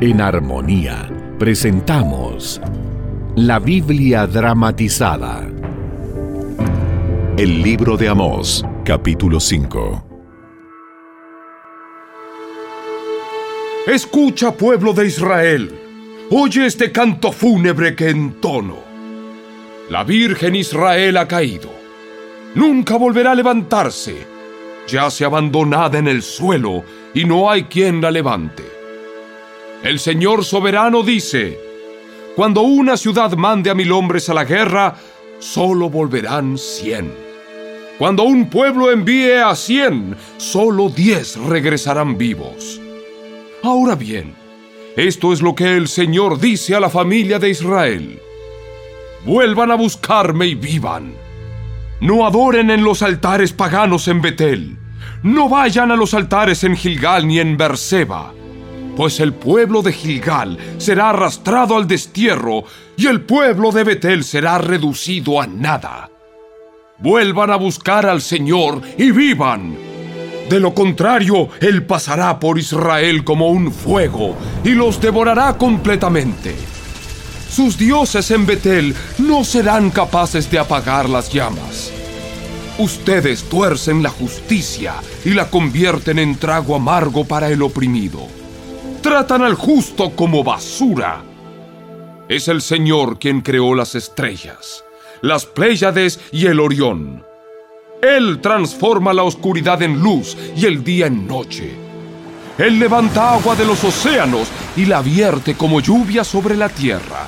En Armonía presentamos la Biblia dramatizada. El libro de Amós, capítulo 5. Escucha, pueblo de Israel, oye este canto fúnebre que entono. La Virgen Israel ha caído, nunca volverá a levantarse, yace abandonada en el suelo y no hay quien la levante. El Señor soberano dice: cuando una ciudad mande a 1000 hombres a la guerra, solo volverán 100. Cuando un pueblo envíe a 100, solo 10 regresarán vivos. Ahora bien, esto es lo que el Señor dice a la familia de Israel: vuelvan a buscarme y vivan. No adoren en los altares paganos en Betel. No vayan a los altares en Gilgal ni en Berseba, pues el pueblo de Gilgal será arrastrado al destierro y el pueblo de Betel será reducido a nada. Vuelvan a buscar al Señor y vivan. De lo contrario, Él pasará por Israel como un fuego y los devorará completamente. Sus dioses en Betel no serán capaces de apagar las llamas. Ustedes tuercen la justicia y la convierten en trago amargo para el oprimido. Tratan al justo como basura. Es el Señor quien creó las estrellas, las Pléyades y el Orión. Él transforma la oscuridad en luz y el día en noche. Él levanta agua de los océanos y la vierte como lluvia sobre la tierra.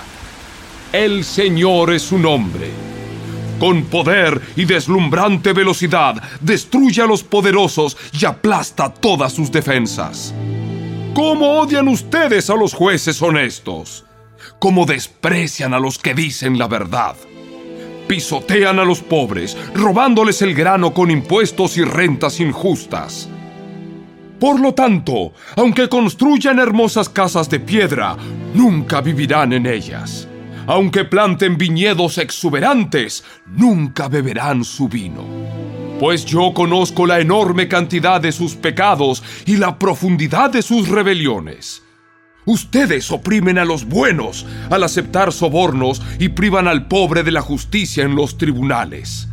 El Señor es su nombre. Con poder y deslumbrante velocidad destruye a los poderosos y aplasta todas sus defensas. ¿Cómo odian ustedes a los jueces honestos? ¿Cómo desprecian a los que dicen la verdad? Pisotean a los pobres, robándoles el grano con impuestos y rentas injustas. Por lo tanto, aunque construyan hermosas casas de piedra, nunca vivirán en ellas. Aunque planten viñedos exuberantes, nunca beberán su vino. Pues yo conozco la enorme cantidad de sus pecados y la profundidad de sus rebeliones. Ustedes oprimen a los buenos al aceptar sobornos y privan al pobre de la justicia en los tribunales.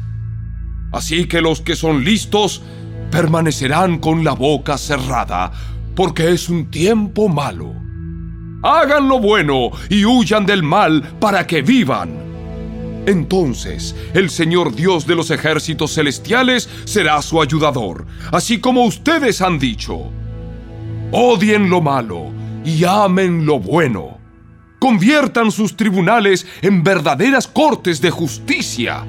Así que los que son listos permanecerán con la boca cerrada, porque es un tiempo malo. Hagan lo bueno y huyan del mal para que vivan. Entonces, el Señor Dios de los ejércitos celestiales será su ayudador, así como ustedes han dicho. Odien lo malo y amen lo bueno. Conviertan sus tribunales en verdaderas cortes de justicia.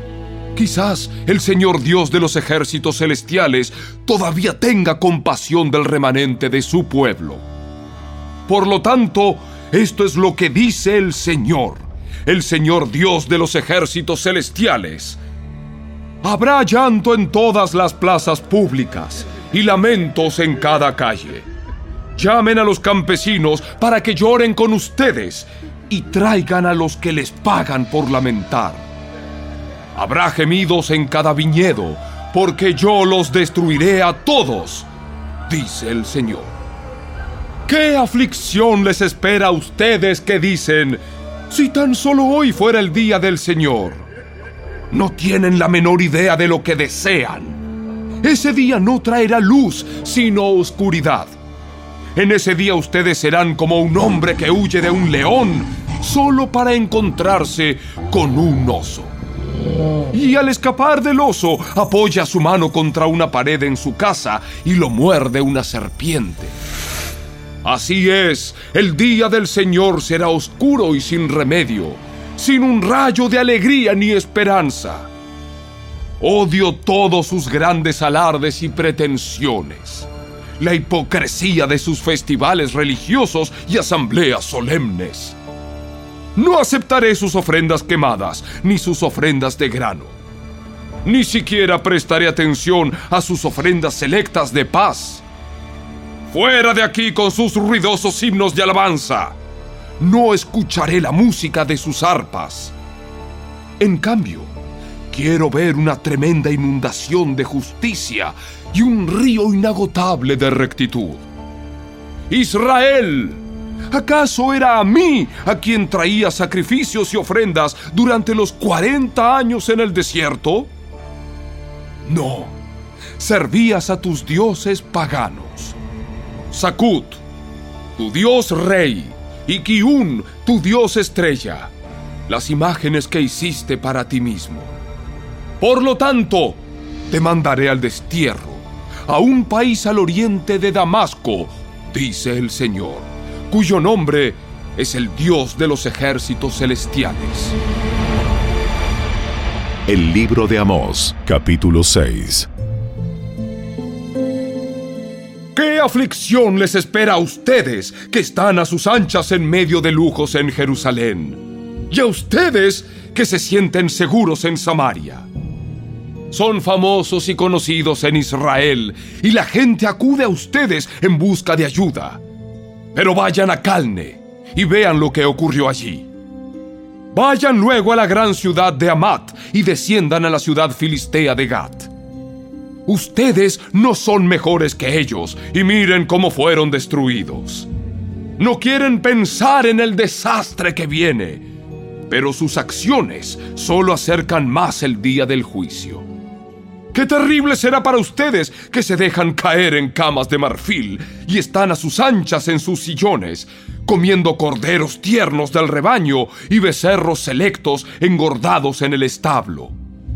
Quizás el Señor Dios de los ejércitos celestiales todavía tenga compasión del remanente de su pueblo. Por lo tanto, esto es lo que dice el Señor Dios de los ejércitos celestiales. Habrá llanto en todas las plazas públicas y lamentos en cada calle. Llamen a los campesinos para que lloren con ustedes y traigan a los que les pagan por lamentar. Habrá gemidos en cada viñedo, porque yo los destruiré a todos, dice el Señor. ¿Qué aflicción les espera a ustedes que dicen: si tan solo hoy fuera el día del Señor? No tienen la menor idea de lo que desean. Ese día no traerá luz, sino oscuridad. En ese día ustedes serán como un hombre que huye de un león solo para encontrarse con un oso. Y al escapar del oso, apoya su mano contra una pared en su casa y lo muerde una serpiente. Así es, el día del Señor será oscuro y sin remedio, sin un rayo de alegría ni esperanza. Odio todos sus grandes alardes y pretensiones, la hipocresía de sus festivales religiosos y asambleas solemnes. No aceptaré sus ofrendas quemadas, ni sus ofrendas de grano. Ni siquiera prestaré atención a sus ofrendas selectas de paz. ¡Fuera de aquí con sus ruidosos himnos de alabanza! No escucharé la música de sus arpas. En cambio, quiero ver una tremenda inundación de justicia y un río inagotable de rectitud. Israel, ¿Acaso era a mí a quien traía sacrificios y ofrendas durante los 40 años en el desierto? No, servías a tus dioses paganos. Sakut, tu dios rey, y Kiun, tu dios estrella, las imágenes que hiciste para ti mismo. Por lo tanto, te mandaré al destierro, a un país al oriente de Damasco, dice el Señor, cuyo nombre es el Dios de los ejércitos celestiales. El libro de Amós, capítulo 6. ¿Qué aflicción les espera a ustedes que están a sus anchas en medio de lujos en Jerusalén? Y a ustedes que se sienten seguros en Samaria. Son famosos y conocidos en Israel, y la gente acude a ustedes en busca de ayuda. Pero vayan a Calne y vean lo que ocurrió allí. Vayan luego a la gran ciudad de Hamat y desciendan a la ciudad filistea de Gat. Ustedes no son mejores que ellos, y miren cómo fueron destruidos. No quieren pensar en el desastre que viene, pero sus acciones solo acercan más el día del juicio. ¡Qué terrible será para ustedes que se dejan caer en camas de marfil y están a sus anchas en sus sillones, comiendo corderos tiernos del rebaño y becerros selectos engordados en el establo!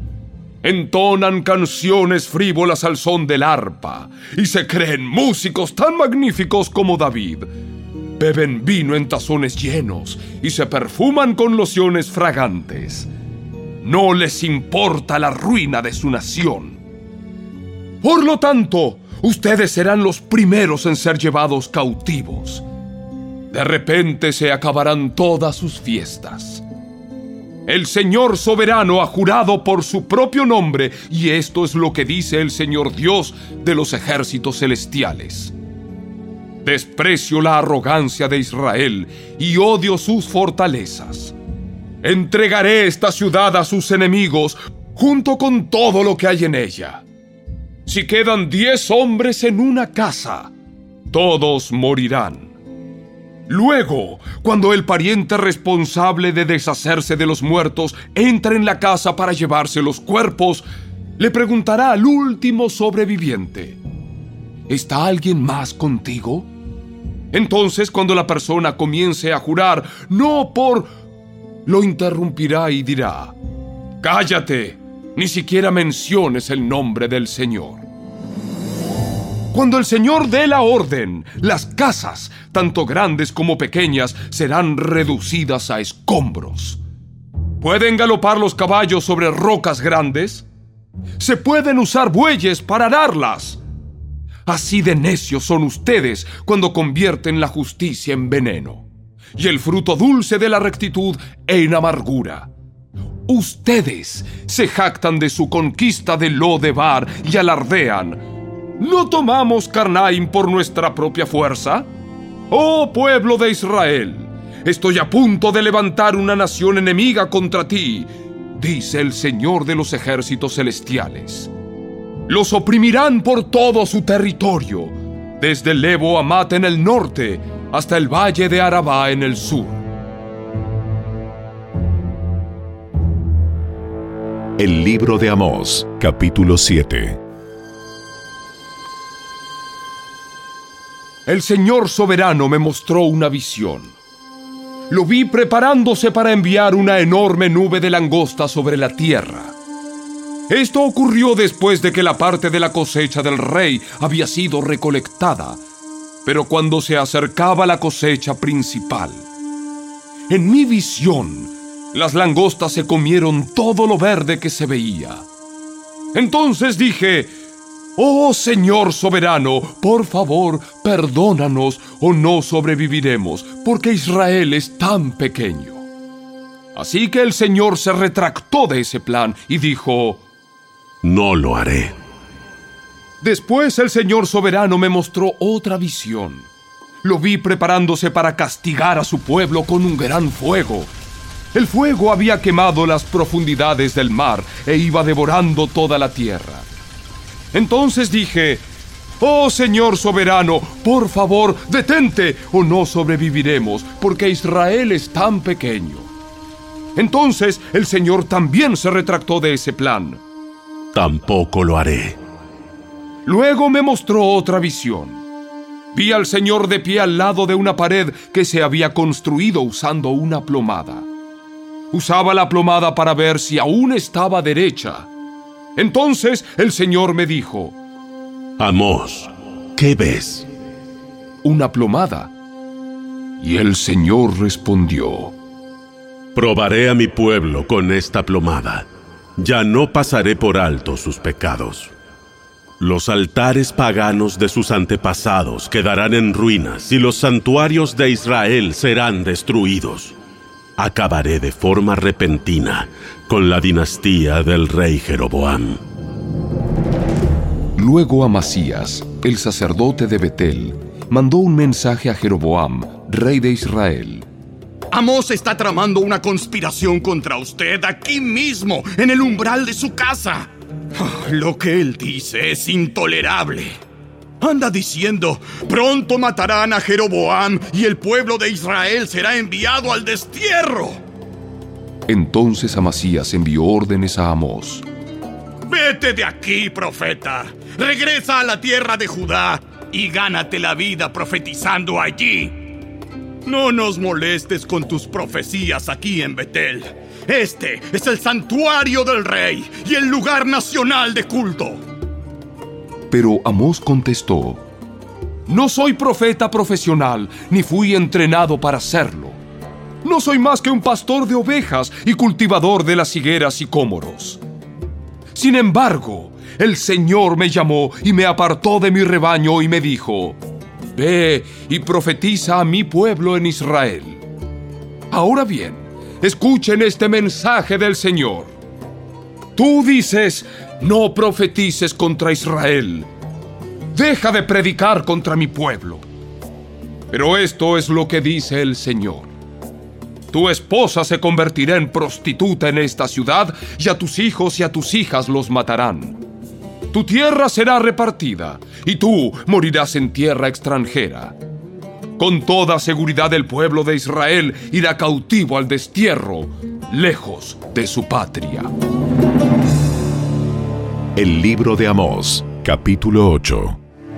Entonan canciones frívolas al son del arpa y se creen músicos tan magníficos como David. Beben vino en tazones llenos y se perfuman con lociones fragantes. No les importa la ruina de su nación. Por lo tanto, ustedes serán los primeros en ser llevados cautivos. De repente se acabarán todas sus fiestas. El Señor soberano ha jurado por su propio nombre, y esto es lo que dice el Señor Dios de los ejércitos celestiales. Desprecio la arrogancia de Israel y odio sus fortalezas. Entregaré esta ciudad a sus enemigos, junto con todo lo que hay en ella. Si quedan 10 hombres en una casa, todos morirán. Luego, cuando el pariente responsable de deshacerse de los muertos entre en la casa para llevarse los cuerpos, le preguntará al último sobreviviente: ¿está alguien más contigo? Entonces, cuando la persona comience a jurar, lo interrumpirá y dirá: «Cállate, ni siquiera menciones el nombre del Señor». Cuando el Señor dé la orden, las casas, tanto grandes como pequeñas, serán reducidas a escombros. ¿Pueden galopar los caballos sobre rocas grandes? ¿Se pueden usar bueyes para ararlas? Así de necios son ustedes cuando convierten la justicia en veneno y el fruto dulce de la rectitud en amargura. Ustedes se jactan de su conquista de Lo-debar y alardean: ¿no tomamos Carnaim por nuestra propia fuerza? ¡Oh pueblo de Israel! Estoy a punto de levantar una nación enemiga contra ti, dice el Señor de los ejércitos celestiales. Los oprimirán por todo su territorio, desde el Lebo Hamat en el norte hasta el valle de Arabá en el sur. El libro de Amós, capítulo 7. El Señor soberano me mostró una visión. Lo vi preparándose para enviar una enorme nube de langosta sobre la tierra. Esto ocurrió después de que la parte de la cosecha del rey había sido recolectada, pero cuando se acercaba la cosecha principal. En mi visión, las langostas se comieron todo lo verde que se veía. Entonces dije: «Oh Señor soberano, por favor, perdónanos o no sobreviviremos, porque Israel es tan pequeño». Así que el Señor se retractó de ese plan y dijo: «No lo haré». Después el Señor soberano me mostró otra visión. Lo vi preparándose para castigar a su pueblo con un gran fuego. El fuego había quemado las profundidades del mar e iba devorando toda la tierra. Entonces dije: «Oh Señor soberano, por favor, detente, o no sobreviviremos, porque Israel es tan pequeño». Entonces el Señor también se retractó de ese plan. «Tampoco lo haré». Luego me mostró otra visión. Vi al Señor de pie al lado de una pared que se había construido usando una plomada. Usaba la plomada para ver si aún estaba derecha. Entonces el Señor me dijo: «Amós, ¿qué ves?» «Una plomada». Y el Señor respondió: «Probaré a mi pueblo con esta plomada. Ya no pasaré por alto sus pecados. Los altares paganos de sus antepasados quedarán en ruinas y los santuarios de Israel serán destruidos. Acabaré de forma repentina con la dinastía del rey Jeroboam». Luego Amasías, el sacerdote de Betel, mandó un mensaje a Jeroboam, rey de Israel. Amós está tramando una conspiración contra usted aquí mismo, en el umbral de su casa. Lo que él dice es intolerable. Anda diciendo: pronto matarán a Jeroboam y el pueblo de Israel será enviado al destierro. Entonces Amasías envió órdenes a Amós: Vete de aquí, profeta. Regresa a la tierra de Judá y gánate la vida profetizando allí. No nos molestes con tus profecías aquí en Betel. Este es el santuario del rey y el lugar nacional de culto. Pero Amós contestó: No soy profeta profesional, ni fui entrenado para serlo. No soy más que un pastor de ovejas y cultivador de las higueras sicómoros. Sin embargo, el Señor me llamó y me apartó de mi rebaño y me dijo: Ve y profetiza a mi pueblo en Israel. Ahora bien, escuchen este mensaje del Señor. Tú dices: no profetices contra Israel. Deja de predicar contra mi pueblo. Pero esto es lo que dice el Señor: tu esposa se convertirá en prostituta en esta ciudad, y a tus hijos y a tus hijas los matarán. Tu tierra será repartida, y tú morirás en tierra extranjera. Con toda seguridad el pueblo de Israel irá cautivo al destierro, lejos de su patria. El libro de Amós, capítulo 8.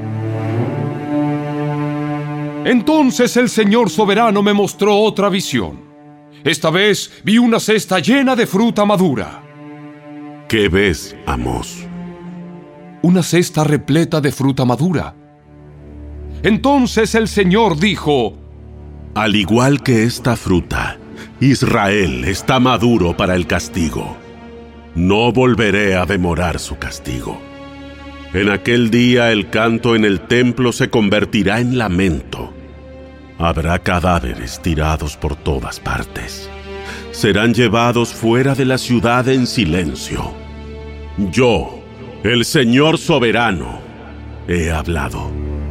Entonces el Señor soberano me mostró otra visión. Esta vez vi una cesta llena de fruta madura. ¿Qué ves, Amós? Una cesta repleta de fruta madura. Entonces el Señor dijo: al igual que esta fruta, Israel está maduro para el castigo. No volveré a demorar su castigo. En aquel día el canto en el templo se convertirá en lamento. Habrá cadáveres tirados por todas partes. Serán llevados fuera de la ciudad en silencio. Yo, el Señor soberano, he hablado.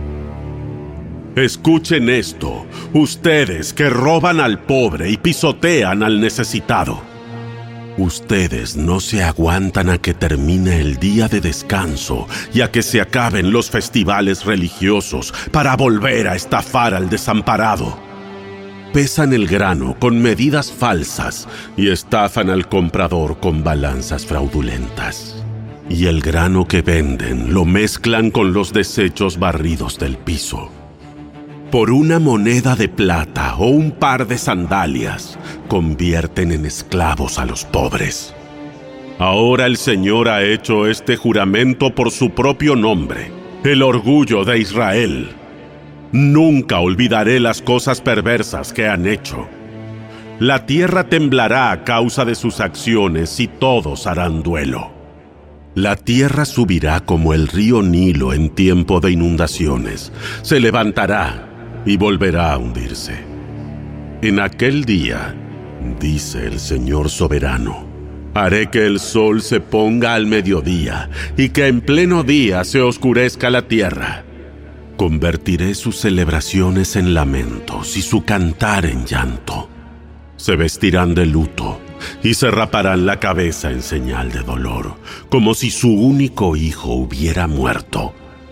Escuchen esto, ustedes que roban al pobre y pisotean al necesitado. Ustedes no se aguantan a que termine el día de descanso y a que se acaben los festivales religiosos para volver a estafar al desamparado. Pesan el grano con medidas falsas y estafan al comprador con balanzas fraudulentas. Y el grano que venden lo mezclan con los desechos barridos del piso. Por una moneda de plata o un par de sandalias, convierten en esclavos a los pobres. Ahora el Señor ha hecho este juramento por su propio nombre, el orgullo de Israel. Nunca olvidaré las cosas perversas que han hecho. La tierra temblará a causa de sus acciones y todos harán duelo. La tierra subirá como el río Nilo en tiempo de inundaciones. Se levantará y volverá a hundirse. En aquel día, dice el Señor soberano, haré que el sol se ponga al mediodía y que en pleno día se oscurezca la tierra. Convertiré sus celebraciones en lamentos y su cantar en llanto. Se vestirán de luto y se raparán la cabeza en señal de dolor, como si su único hijo hubiera muerto.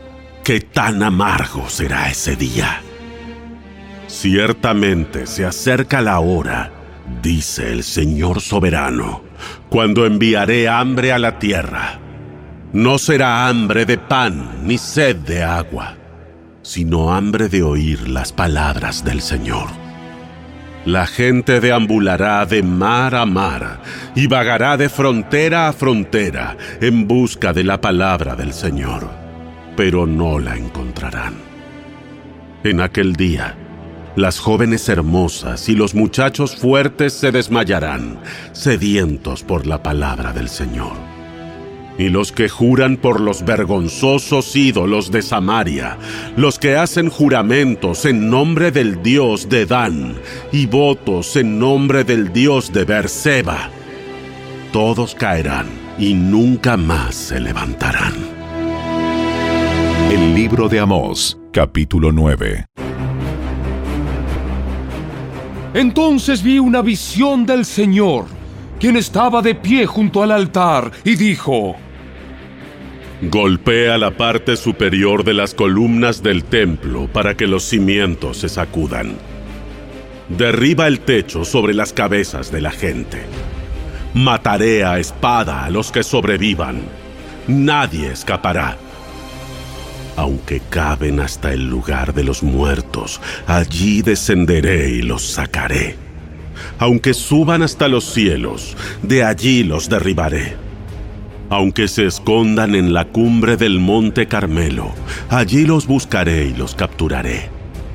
qué tan amargo será ese día. Ciertamente se acerca la hora, dice el Señor soberano, cuando enviaré hambre a la tierra. No será hambre de pan ni sed de agua, sino hambre de oír las palabras del Señor. La gente deambulará de mar a mar y vagará de frontera a frontera en busca de la palabra del Señor, pero no la encontrarán. En aquel día, las jóvenes hermosas y los muchachos fuertes se desmayarán, sedientos por la palabra del Señor. Y los que juran por los vergonzosos ídolos de Samaria, los que hacen juramentos en nombre del Dios de Dan y votos en nombre del Dios de Beerseba, todos caerán y nunca más se levantarán. El libro de Amós, capítulo 9. Entonces vi una visión del Señor, quien estaba de pie junto al altar, y dijo: Golpea la parte superior de las columnas del templo para que los cimientos se sacudan. Derriba el techo sobre las cabezas de la gente. Mataré a espada a los que sobrevivan. Nadie escapará. Aunque caben hasta el lugar de los muertos, allí descenderé y los sacaré. Aunque suban hasta los cielos, de allí los derribaré. Aunque se escondan en la cumbre del monte Carmelo, allí los buscaré y los capturaré.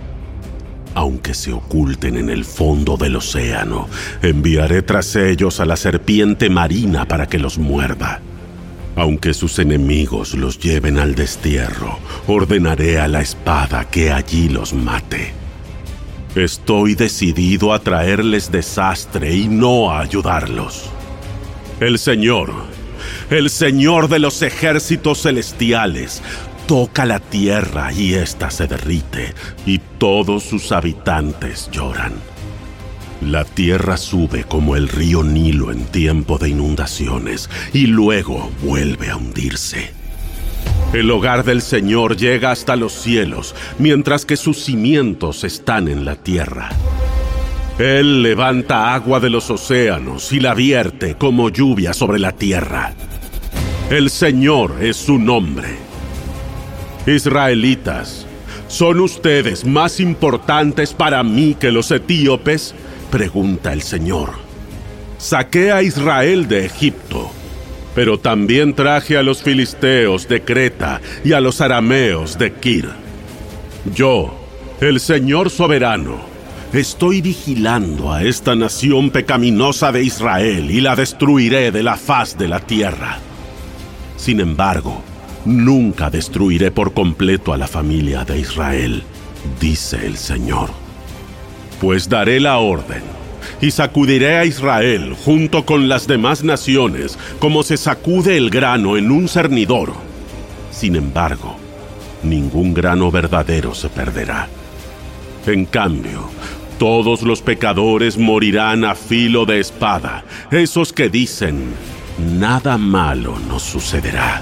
Aunque se oculten en el fondo del océano, enviaré tras ellos a la serpiente marina para que los muerda. Aunque sus enemigos los lleven al destierro, ordenaré a la espada que allí los mate. Estoy decidido a traerles desastre y no a ayudarlos. El Señor de los ejércitos celestiales, toca la tierra y ésta se derrite, y todos sus habitantes lloran. La tierra sube como el río Nilo en tiempo de inundaciones, y luego vuelve a hundirse. El hogar del Señor llega hasta los cielos, mientras que sus cimientos están en la tierra. Él levanta agua de los océanos y la vierte como lluvia sobre la tierra. El Señor es su nombre. Israelitas, ¿son ustedes más importantes para mí que los etíopes?, pregunta el Señor. Saqué a Israel de Egipto, pero también traje a los filisteos de Creta y a los arameos de Kir. Yo, el Señor soberano, estoy vigilando a esta nación pecaminosa de Israel y la destruiré de la faz de la tierra. Sin embargo, nunca destruiré por completo a la familia de Israel, dice el Señor. Pues daré la orden y sacudiré a Israel junto con las demás naciones como se sacude el grano en un cernidor. Sin embargo, ningún grano verdadero se perderá. En cambio, todos los pecadores morirán a filo de espada, esos que dicen: nada malo nos sucederá.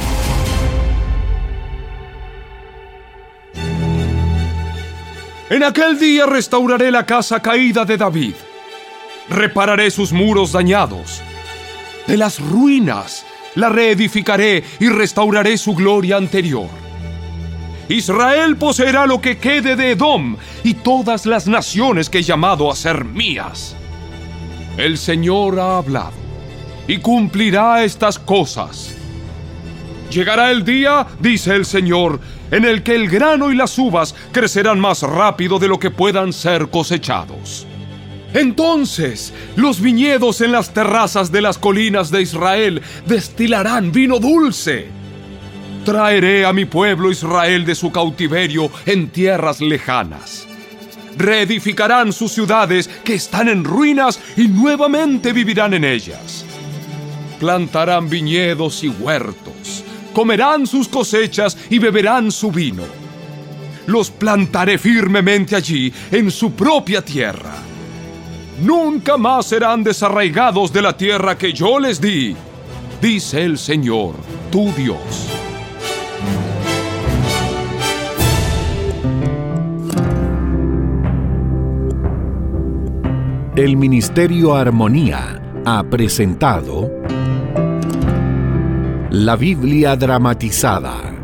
En aquel día restauraré la casa caída de David. Repararé sus muros dañados. De las ruinas la reedificaré y restauraré su gloria anterior. Israel poseerá lo que quede de Edom y todas las naciones que he llamado a ser mías. El Señor ha hablado y cumplirá estas cosas. Llegará el día, dice el Señor, en el que el grano y las uvas crecerán más rápido de lo que puedan ser cosechados. Entonces, los viñedos en las terrazas de las colinas de Israel destilarán vino dulce. Traeré a mi pueblo Israel de su cautiverio en tierras lejanas. Reedificarán sus ciudades que están en ruinas y nuevamente vivirán en ellas. Plantarán viñedos y huertos. Comerán sus cosechas y beberán su vino. Los plantaré firmemente allí, en su propia tierra. Nunca más serán desarraigados de la tierra que yo les di, dice el Señor, tu Dios. El Ministerio Armonía ha presentado La Biblia dramatizada.